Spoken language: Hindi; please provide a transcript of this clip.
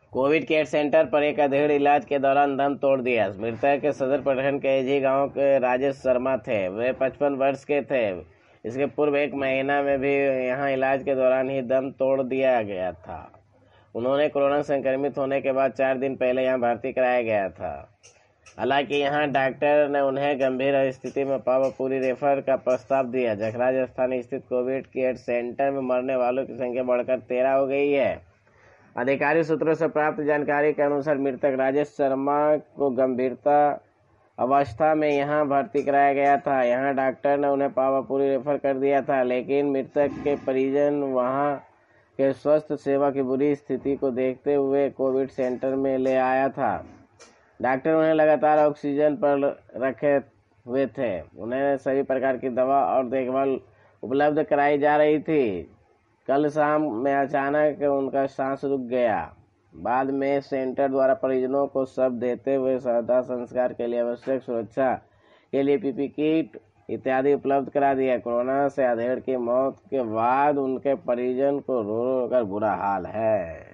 कोविड केयर सेंटर पर एक अधेड़ इलाज के दौरान दम तोड़ दिया। मृतक के सदर प्रखंड के एजी गांव के राजेश शर्मा थे। वे 55 वर्ष के थे। इसके पूर्व एक महीना में भी यहां इलाज के दौरान ही दम तोड़ दिया गया था। उन्होंने कोरोना संक्रमित होने के बाद 4 दिन पहले यहां भर्ती कराया गया था। हालांकि यहां डॉक्टर ने उन्हें गंभीर स्थिति में पावापुरी रेफर का प्रस्ताव दिया। जखराज स्थान स्थित कोविड केयर सेंटर में मरने वालों की संख्या बढ़कर 13 हो गई है। आधिकारिक सूत्रों से प्राप्त जानकारी के अनुसार मृतक राजेश शर्मा को गंभीरता अवस्था में यहां भर्ती कराया गया था। यहां डॉक्टर ने उन्हें पावापुरी रेफर कर दिया था, लेकिन मृतक के परिजन वहां के स्वास्थ्य सेवा की बुरी स्थिति को देखते हुए कोविड सेंटर में ले आया था। डॉक्टर उन्हें लगातार ऑक्सीजन पर रखे हुए थे। उन्हें सभी प्रकार की दवा और देखभाल उपलब्ध कराई जा रही थी। कल शाम में अचानक उनका सांस रुक गया। बाद में सेंटर द्वारा परिजनों को शव देते हुए दाह संस्कार के लिए आवश्यक सुरक्षा के लिए पीपी किट इत्यादि उपलब्ध करा दिया। कोरोना से अधेड़ की मौत के बाद उनके परिजन को रो रो कर बुरा हाल है।